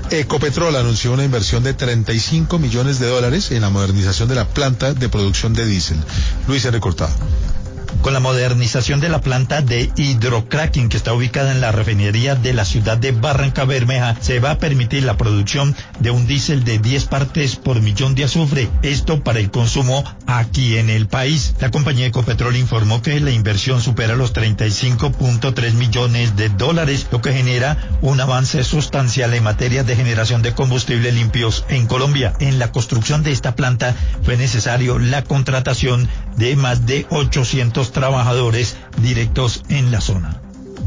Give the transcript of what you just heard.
Ecopetrol anunció una inversión de $35 millones en la modernización de la planta de producción de diésel. Luis Henry Cortado. Con la modernización de la planta de hidrocracking que está ubicada en la refinería de la ciudad de Barrancabermeja, se va a permitir la producción de un diésel de 10 partes por millón de azufre, esto para el consumo aquí en el país. La compañía Ecopetrol informó que la inversión supera los $35.3 millones, lo que genera un avance sustancial en materia de generación de combustibles limpios en Colombia. En la construcción de esta planta fue necesario la contratación de más de 800 trabajadores directos en la zona.